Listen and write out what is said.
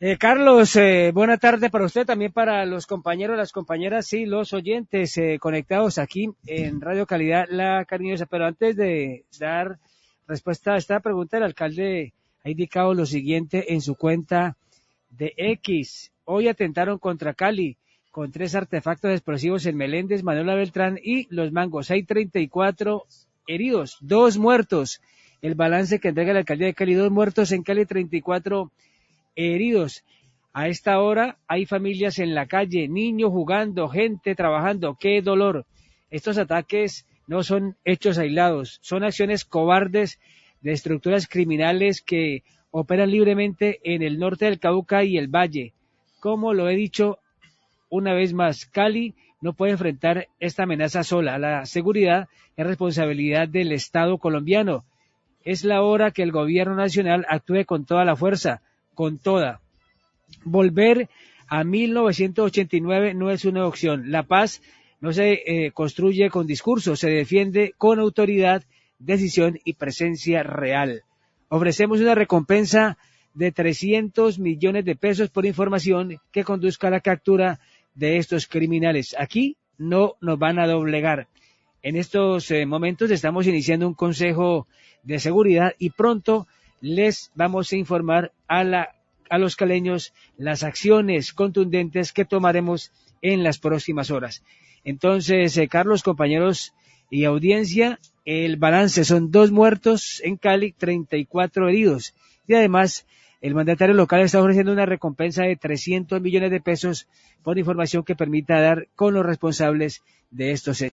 Carlos, buena tarde para usted, también para los compañeros, las compañeras y los oyentes conectados aquí en Radio Calidad La Cariñosa. Pero antes de dar respuesta a esta pregunta, el alcalde ha indicado lo siguiente en su cuenta de X. Hoy atentaron contra Cali con 3 artefactos explosivos en Meléndez, Manuela Beltrán y Los Mangos. Hay 34 heridos, 2 muertos. El balance que entrega el alcalde de Cali: 2 muertos en Cali, 34 heridos. A esta hora hay familias en la calle, niños jugando, gente trabajando. ¡Qué dolor! Estos ataques no son hechos aislados, son acciones cobardes de estructuras criminales que operan libremente en el norte del Cauca y el Valle. Como lo he dicho una vez más, Cali no puede enfrentar esta amenaza sola. La seguridad es responsabilidad del Estado colombiano. Es la hora que el gobierno nacional actúe con toda la fuerza, con toda. Volver a 1989 no es una opción. La paz no se construye con discursos, se defiende con autoridad, decisión y presencia real. Ofrecemos una recompensa de 300 millones de pesos por información que conduzca a la captura de estos criminales. Aquí no nos van a doblegar. En estos momentos estamos iniciando un consejo de seguridad y pronto les vamos a informar a los caleños las acciones contundentes que tomaremos en las próximas horas. Entonces, Carlos, compañeros y audiencia, el balance son 2 muertos en Cali, 34 heridos. Y además, el mandatario local está ofreciendo una recompensa de 300 millones de pesos por información que permita dar con los responsables de estos hechos.